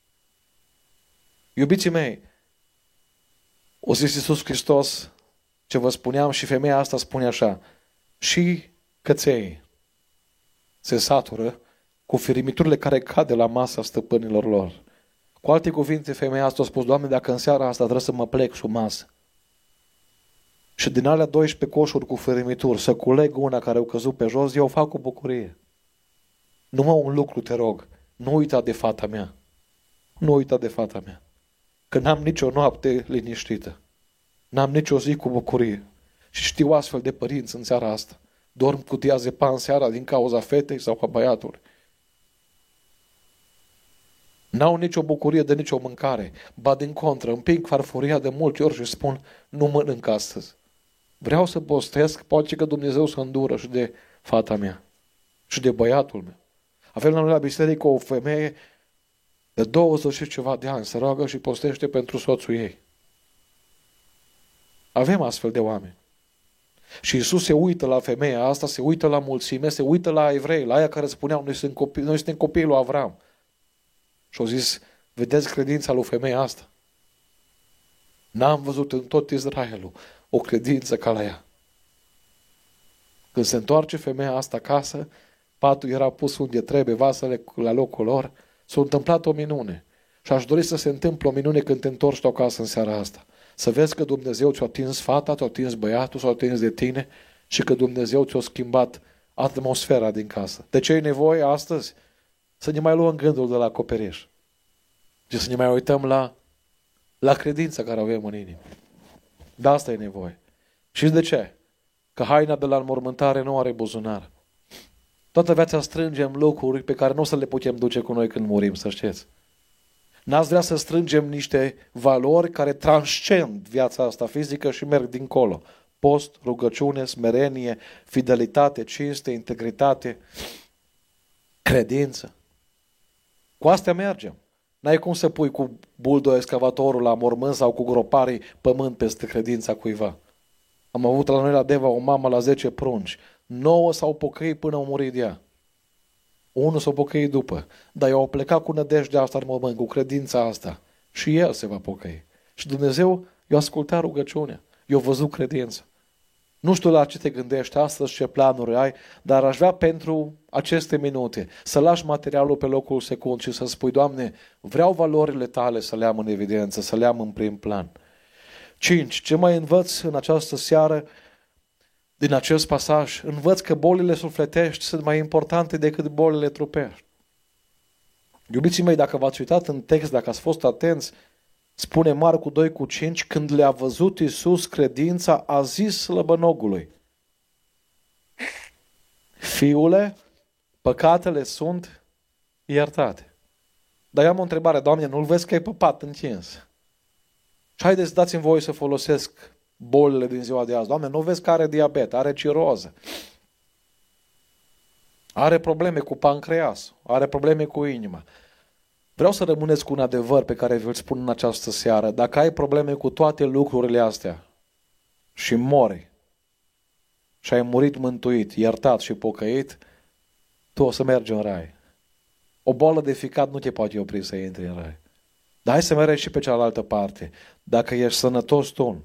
Iubiții mei, o zis Iisus Hristos, ce vă spuneam, și femeia asta spune așa, și căței se satură cu firimiturile care cad de la masa stăpânilor lor. Cu alte cuvinte, femeia asta a spus, Doamne, dacă în seara asta trebuie să mă plec sub masă și din alea doisprezece coșuri cu firimituri să culeg una care au căzut pe jos, eu o fac cu bucurie. Numai un lucru te rog, nu uita de fata mea. Nu uita de fata mea. Că n-am nicio noapte liniștită. N-am nicio zi cu bucurie. Și știu astfel de părinți în seara asta. Dorm cu diazepam seara din cauza fetei sau a băiatului. N-au nicio bucurie de nicio mâncare. Ba din contră, împing farfuria de multe ori și spun, nu mănânc astăzi. Vreau să postesc, poate că Dumnezeu să îndură și de fata mea. Și de băiatul meu. Avem la noi la biserică o femeie de douăzeci și ceva de ani, se roagă și postește pentru soțul ei. Avem astfel de oameni. Și Iisus se uită la femeia asta, se uită la mulțime, se uită la evrei, la aia care spuneau, noi suntem copii, noi suntem copiii lui Avram. Și au zis, vedeți credința lui femeia asta? N-am văzut în tot Israelul o credință ca la ea. Când se întoarce femeia asta acasă, patul era pus unde trebuie, vasele la locul lor, s-a întâmplat o minune. Și aș dori să se întâmple o minune când te întorci tu acasă în seara asta. Să vezi că Dumnezeu ți-a atins fata, ți-a atins băiatul, ți-a atins de tine și că Dumnezeu ți-a schimbat atmosfera din casă. De ce e nevoie astăzi? Să ne mai luăm gândul de la acoperiș. Și să ne mai uităm la, la credința care avem în inimă. De asta e nevoie. Și de ce? Că haina de la înmormântare nu are buzunar. Toată viața strângem lucruri pe care nu o să le putem duce cu noi când murim, să știți. N-ați vrea să strângem niște valori care transcend viața asta fizică și merg dincolo. Post, rugăciune, smerenie, fidelitate, cinste, integritate, credință. Cu astea mergem. N-ai cum să pui cu buldo excavatorul la mormânt sau cu groparii pământ peste credința cuiva. Am avut la noi la Deva o mamă la zece prunci. Nouă s-au pocăit până au murit de ea. Unul s-a pocăit după. Dar eu au plecat cu nădejdea asta în mormânt, cu credința asta. Și el se va pocăi. Și Dumnezeu i-a ascultat rugăciunea. I-a văzut credința. Nu știu la ce te gândești astăzi, ce planuri ai, dar aș vrea pentru aceste minute să lași materialul pe locul secund și să spui, Doamne, vreau valorile tale să le am în evidență, să le am în prim plan. cinci. Ce mai învăț în această seară din acest pasaj? Învăț că bolile sufletești sunt mai importante decât bolile trupești. Iubiții mei, dacă v-ați uitat în text, dacă ați fost atenți, spune Marcu doi cu cinci, când le-a văzut Iisus credința, a zis slăbănogului, Fiule, păcatele sunt iertate. Dar eu am o întrebare, Doamne, nu-l vezi că e păpat întins? Și haideți, dați-mi voie să folosesc bolile din ziua de azi. Doamne, nu vezi că are diabet, are ciroză, are probleme cu pancreas, are probleme cu inima. Vreau să rămâneți cu un adevăr pe care vi-l spun în această seară. Dacă ai probleme cu toate lucrurile astea și mori și ai murit mântuit, iertat și pocăit, tu o să mergi în rai. O boală de ficat nu te poate opri să intri în rai. Dar hai să mergem și pe cealaltă parte. Dacă ești sănătos tu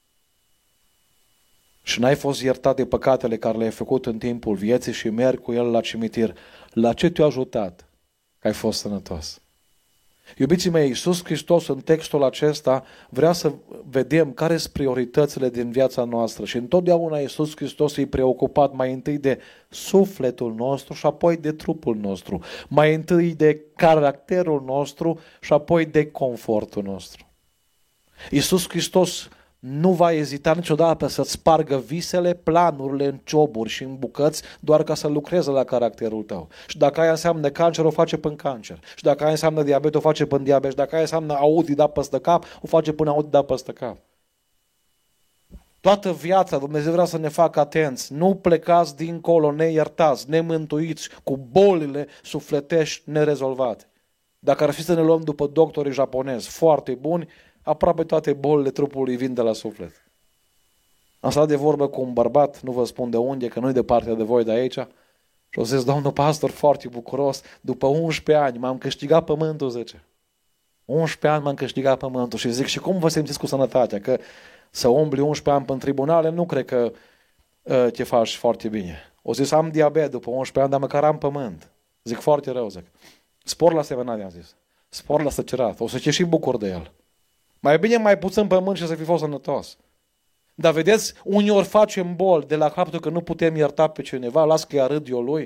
și n-ai fost iertat de păcatele care le-ai făcut în timpul vieții și mergi cu el la cimitir, la ce te-a ajutat că ai fost sănătos? Iubiții mei, Iisus Hristos în textul acesta vrea să vedem care sunt prioritățile din viața noastră și întotdeauna Iisus Hristos e preocupat mai întâi de sufletul nostru și apoi de trupul nostru, mai întâi de caracterul nostru și apoi de confortul nostru. Iisus Hristos nu va ezita niciodată să-ți spargă visele, planurile în cioburi și în bucăți doar ca să lucreze la caracterul tău. Și dacă aia înseamnă cancer, o face până cancer. Și dacă aia înseamnă diabet, o face până diabet. Și dacă aia înseamnă Audi da păstă cap, o face până Audi da păstă cap. Toată viața Dumnezeu vrea să ne facă atenți. Nu plecați dincolo neiertați, nemântuiți, cu bolile sufletești nerezolvate. Dacă ar fi să ne luăm după doctorii japonezi foarte buni, aproape toate bolile trupului vin de la suflet. Am stat de vorbă cu un bărbat, nu vă spun de unde, că nu-i departe de voi de aici, și o zis, domnul pastor, foarte bucuros, după unsprezece ani m-am câștigat pământul, zice. unsprezece ani m-am câștigat pământul și zic, și cum vă simțiți cu sănătatea? Că să umbli unsprezece ani pe tribunale, nu cred că uh, te faci foarte bine. O zis, am diabet după unsprezece ani, dar măcar am pământ. Zic, foarte rău, zic. Spor la semănare, am zis. Spor la săcerat. O să te și bucur de el. Mai bine mai puțin pământ și să fi fost sănătos. Dar vedeți, uneori facem boli de la faptul că nu putem ierta pe cineva, las că i-a râd eu lui.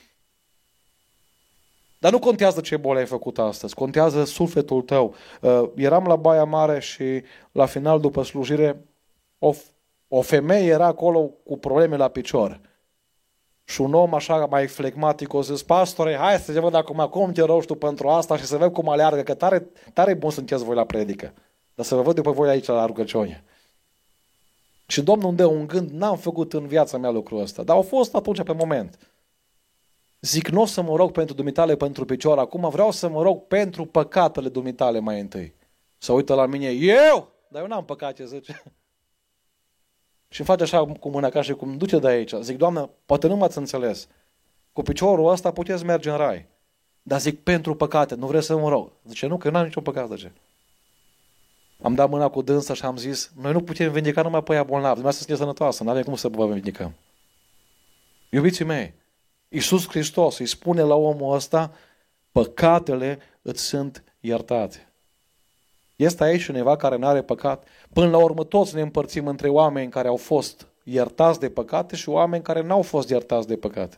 Dar nu contează ce boli ai făcut astăzi, contează sufletul tău. Uh, eram la Baia Mare și la final, după slujire, o, o femeie era acolo cu probleme la picior. Și un om așa mai flegmatic o zis, pastore, hai să te văd acum cum te rogi tu pentru asta și să văd cum aleargă, că tare, tare bun sunteți voi la predică. Dar să vă văd după voi aici la rugăciune. Și Domnul îmi dă un gând, n-am făcut în viața mea lucrul ăsta, dar au fost atunci pe moment. Zic, nu o să mă rog pentru dumitale pentru picior acum, vreau să mă rog pentru păcatele dumitale mai întâi. Să uită la mine, eu? Dar eu n-am păcate, zice. Și îmi face așa cu mâna ca și cum duce de aici. Zic, Doamnă, poate nu m-ați înțeles. Cu piciorul ăsta puteți merge în rai. Dar zic, pentru păcate, nu vreți să mă rog? Zice, nu, că eu n-am niciun păcat, zice. Am dat mâna cu dânsa și am zis, noi nu putem vindeca numai pe ea bolnav, dumneavoastră sunteți sănătoasă, nu avem cum să vă vindecăm. Iubiții mei, Iisus Hristos îi spune la omul ăsta, păcatele îți sunt iertate. Este aici cineva care nu are păcat? Până la urmă toți ne împărțim între oameni care au fost iertați de păcate și oameni care n-au fost iertați de păcate.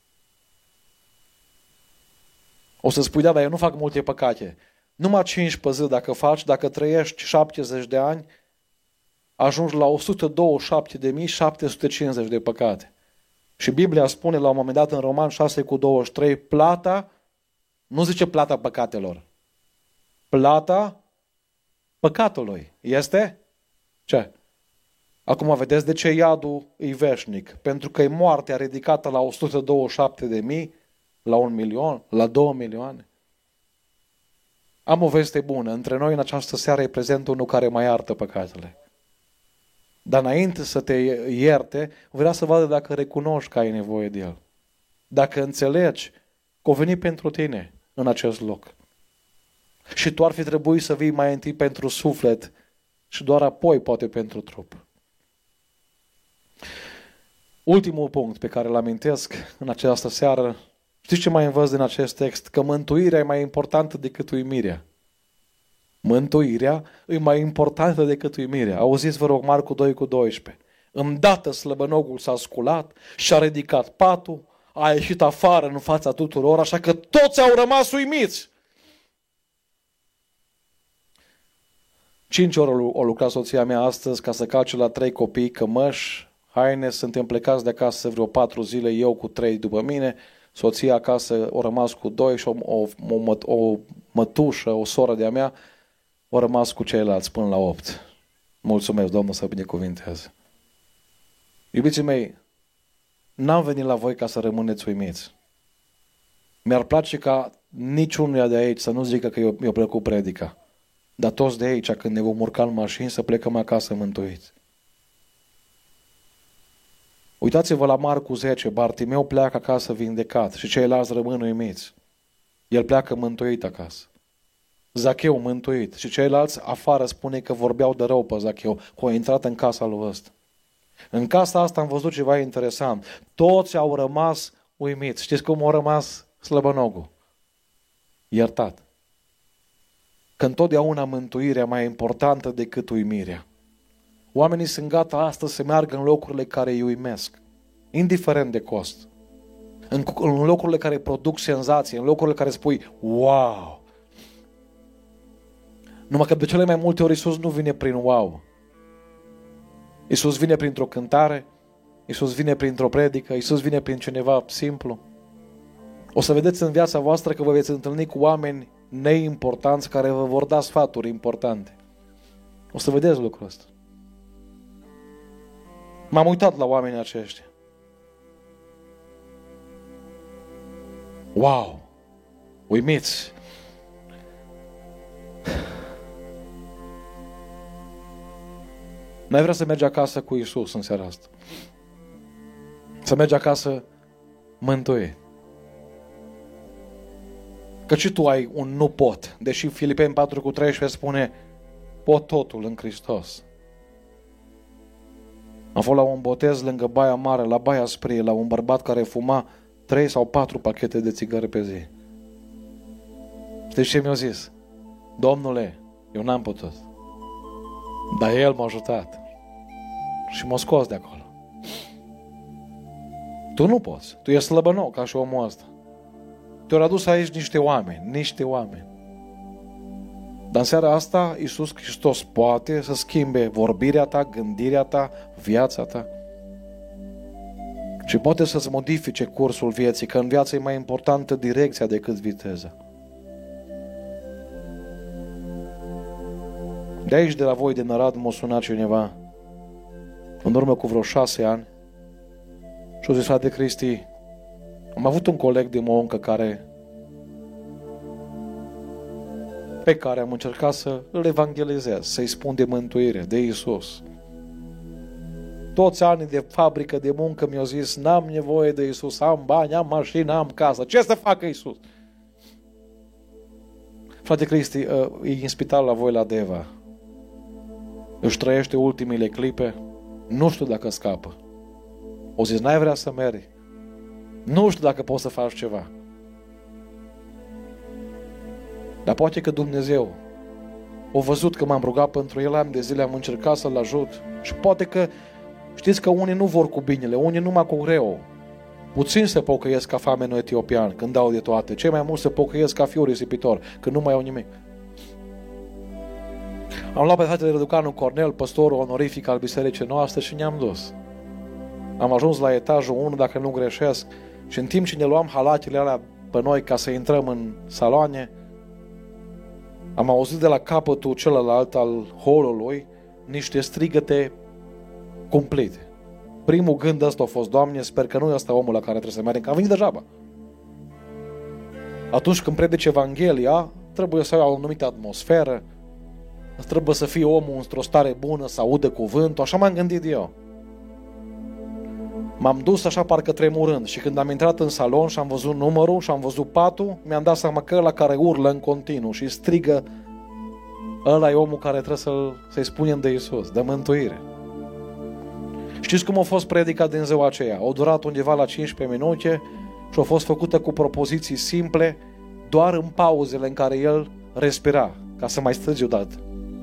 O să spui, da, dar eu nu fac multe păcate. Numai cinci pe zi dacă faci, dacă trăiești șaptezeci de ani, ajungi la o sută douăzeci și șapte de mii șapte sute cincizeci de păcate. Și Biblia spune la un moment dat în Roman șase cu douăzeci și trei, plata, nu zice plata păcatelor, plata păcatului. Este? Ce? Acum vedeți de ce iadul e veșnic. Pentru că e moartea ridicată la o sută douăzeci și șapte de mii, la un milion, la două milioane. Am o veste bună. Între noi în această seară e prezent unul care mai iartă păcatele. Dar înainte să te ierte, vrea să vadă dacă recunoști că ai nevoie de el. Dacă înțelegi că o veni pentru tine în acest loc. Și tu ar fi trebuit să vii mai întâi pentru suflet și doar apoi poate pentru trup. Ultimul punct pe care îl amintesc în această seară, știți ce mai învăț din acest text? Că mântuirea e mai importantă decât uimirea. Mântuirea e mai importantă decât uimirea. Auziți, vă rog, Marcu doi cu doisprezece. Îndată slăbănogul s-a sculat și a ridicat patul, a ieșit afară în fața tuturor, așa că toți au rămas uimiți. Cinci ore o lucrat soția mea astăzi ca să calce la trei copii, cămăși, haine, suntem plecați de acasă vreo patru zile, eu cu trei după mine, soția acasă o rămas cu doi și o, o, o, o mătușă, o soră de-a mea, o rămas cu ceilalți până la opt. Mulțumesc, Domnul să binecuvinteze. Iubiții mei, n-am venit la voi ca să rămâneți uimiți. Mi-ar place ca niciunuia de aici să nu zică că eu, mi-a plăcut predica. Dar toți de aici, când ne vom urca în mașini, să plecăm acasă mântuiți. Uitați-vă la Marcu zece, Bartimeu pleacă acasă vindecat și ceilalți rămân uimiți. El pleacă mântuit acasă. Zacheu mântuit și ceilalți afară spune că vorbeau de rău pe Zacheu, că au intrat în casa lui ăsta. În casa asta am văzut ceva interesant. Toți au rămas uimiți. Știți cum au rămas slăbănogul? Iertat. Că întotdeauna mântuirea mai importantă decât uimirea. Oamenii sunt gata astăzi să meargă în locurile care îi uimesc, indiferent de cost. În, în locurile care produc senzație, în locurile care spui, wow! Numai că de cele mai multe ori Iisus nu vine prin wow. Iisus vine printr-o cântare, Iisus vine printr-o predică, Iisus vine prin cineva simplu. O să vedeți în viața voastră că vă veți întâlni cu oameni neimportanți care vă vor da sfaturi importante. O să vedeți lucrul ăsta. M-am uitat la oamenii aceștia. Wow! Uimiți! N-ai vrea să mergi acasă cu Iisus în seara asta. Să mergi acasă mântuit. Că și tu ai un nu pot. Deși Filipeni patru cu treisprezece spune pot totul în Hristos. Am fost la un botez lângă Baia Mare, la Baia Sprie, la un bărbat care fuma trei sau patru pachete de țigări pe zi. Știți ce mi-a zis? Domnule, eu n-am putut. Dar el m-a ajutat. Și m-a scos de acolo. Tu nu poți. Tu ești slăbănou ca și omul ăsta. Te-au adus aici niște oameni. Niște oameni. Dar în seara asta Iisus Hristos poate să schimbe vorbirea ta, gândirea ta, viața ta. Și poate să-ți modifice cursul vieții, că în viață e mai importantă direcția decât viteza. De aici, de la voi, din Arad, m-a sunat cineva în urmă cu vreo șase ani și a zis, frate Cristi, am avut un coleg de muncă care pe care am încercat să îl evangelizez, să-i spun de mântuire, de Iisus. Toți anii de fabrică, de muncă mi-au zis, n-am nevoie de Iisus, am bani, am mașină, am casă. Ce să facă Iisus? Frate Cristi, e în spital la voi la Deva. Își trăiește ultimile clipe. Nu știu dacă scapă. O zis, n-ai vrea să mergi? Nu știu dacă poți să faci ceva. Dar poate că Dumnezeu a văzut că m-am rugat pentru el, ani de zile am încercat să-l ajut. Și poate că, știți că unii nu vor cu binele, unii numai cu greu. Puțin se pocăiesc ca famenul etiopian când dau de toate. Cei mai mulți se pocăiesc ca fiul risipitor, când nu mai au nimic. Am luat pe fratele Răducanu Cornel, păstorul onorific al bisericii noastre și ne-am dus. Am ajuns la etajul unu, dacă nu greșesc, și în timp ce ne luam halatele alea pe noi ca să intrăm în saloane, am auzit de la capătul celălalt al holului niște strigăte cumplite. Primul gând ăsta a fost, Doamne, sper că nu e ăsta omul la care trebuie să mergem, că am venit degeaba. Atunci când predici Evanghelia, trebuie să ai o anumită atmosferă, trebuie să fie omul într-o stare bună, să audă cuvântul, așa m-am gândit eu. M-am dus așa parcă tremurând și când am intrat în salon și am văzut numărul și am văzut patul, mi-am dat seama că ăla care urlă în continuu și strigă, ăla e omul care trebuie să-l, să-i spunem de Iisus, de mântuire. Știți cum a fost predica din ziua aceea? A durat undeva la cincisprezece minute și a fost făcută cu propoziții simple, doar în pauzele în care el respira, ca să mai strige odată.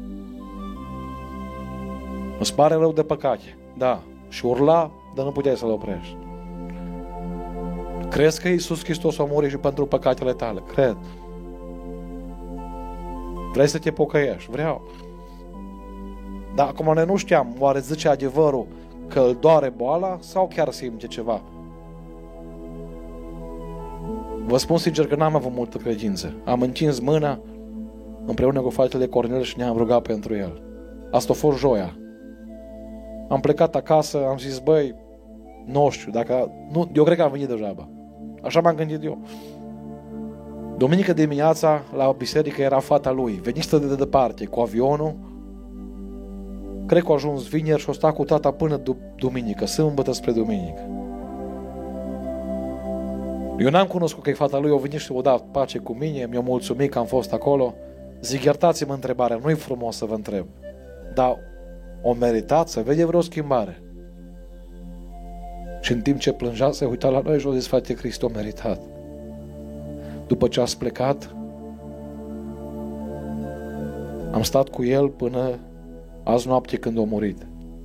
Îți pare rău de păcate, da, și urla, dar nu puteai să-l oprești. Crezi că Iisus Hristos a murit și pentru păcatele tale? Cred. Vrei să te pocăiești? Vreau. Dar acum noi nu știam, oare zice adevărul că îl doare boala sau chiar simte ceva? Vă spun sincer că n-am avut multă credință. Am întins mâna împreună cu fratele Cornel și ne-am rugat pentru el. Asta a fost joia. Am plecat acasă, am zis, băi, nu știu, dacă... Nu, eu cred că am venit degeaba. Așa m-am gândit eu. Duminică dimineața, la biserică, era fata lui. Venistă de departe, cu avionul. Cred că a ajuns vineri și o sta cu tata până duminică, sâmbătă spre duminică. Eu n-am cunoscut că e fata lui, o venit și o dat pace cu mine, mi-a mulțumit că am fost acolo. Zic, iertați-mă întrebarea, nu-i frumos să vă întreb, dar o meritat să vede vreo schimbare? Și în timp ce plângea, se uita la noi și a zis, frate Cristi, o meritat. După ce ați plecat, am stat cu el până azi noapte când a murit.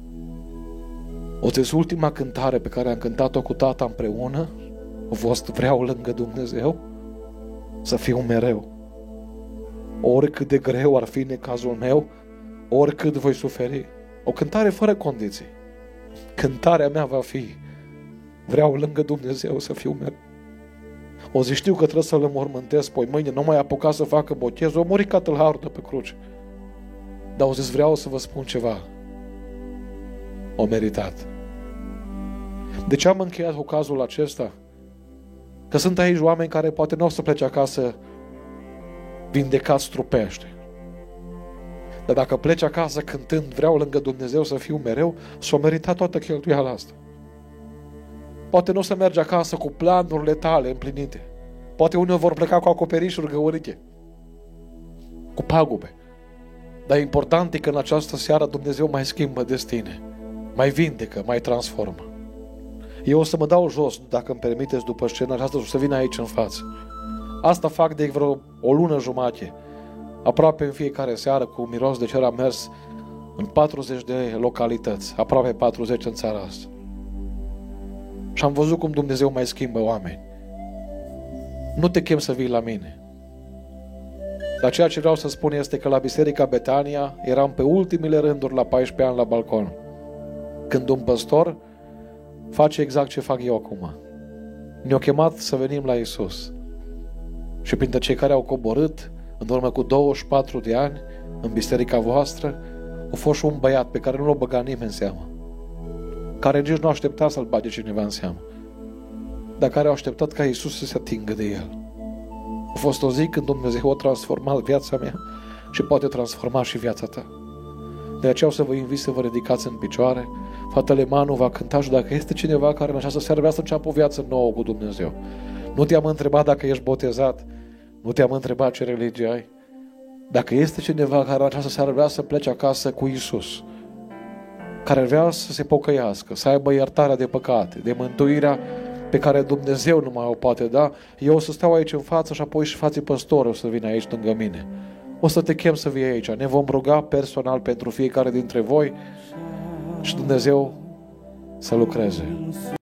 O zis, ultima cântare pe care am cântat-o cu tata împreună a fost, vreau lângă Dumnezeu să fiu mereu. Oricât de greu ar fi necazul meu, oricât voi suferi. O cântare fără condiții. Cântarea mea va fi, vreau lângă Dumnezeu să fiu mereu. O zi știu că trebuie să-l înmormântez, poi mâine nu mai apuca să facă botezul, o murit ca tâlharul de pe cruce. Dar o zis, vreau să vă spun ceva. O meritat. De ce am încheiat cu cazul acesta? Că sunt aici oameni care poate nu o să plece acasă vindecați trupește. Dar dacă pleci acasă cântând, vreau lângă Dumnezeu să fiu mereu, s-o meritat toată cheltuiala asta. Poate nu o să mergi acasă cu planurile tale împlinite. Poate unii vor pleca cu acoperișuri găurite, cu pagube. Dar important e că în această seară Dumnezeu mai schimbă destine, mai vindecă, mai transformă. Eu o să mă dau jos, dacă îmi permiteți, după scena aceasta, și să vin aici în față. Asta fac de vreo o lună jumate, aproape în fiecare seară, cu miros de cer am mers în patruzeci de localități, aproape patruzeci în țara asta. Și am văzut cum Dumnezeu mai schimbă oameni. Nu te chem să vii la mine. Dar ceea ce vreau să spun este că la Biserica Betania eram pe ultimele rânduri la paisprezece ani la balcon. Când un păstor face exact ce fac eu acum. Ne-a chemat să venim la Iisus. Și printre cei care au coborât în urmă cu douăzeci și patru de ani în biserica voastră, a fost și un băiat pe care nu l-a băgat nimeni în seamă, care nici nu aștepta să-l bage cineva în seamă, dar care a așteptat ca Iisus să se atingă de el. A fost o zi când Dumnezeu a transformat viața mea și poate transforma și viața ta. De aceea o să vă invit să vă ridicați în picioare. Fratele Manu va cânta și dacă este cineva care în această seară vrea să înceapă o viață nouă cu Dumnezeu. Nu te-am întrebat dacă ești botezat, nu te-am întrebat ce religie ai. Dacă este cineva care în această seară vrea să plece acasă cu Iisus, care vrea să se pocăiască, să aibă iertarea de păcate, de mântuirea pe care Dumnezeu nu mai o poate da, eu o să stau aici în față și apoi și frații păstori o să vină aici lângă mine. O să te chem să vii aici. Ne vom ruga personal pentru fiecare dintre voi și Dumnezeu să lucreze.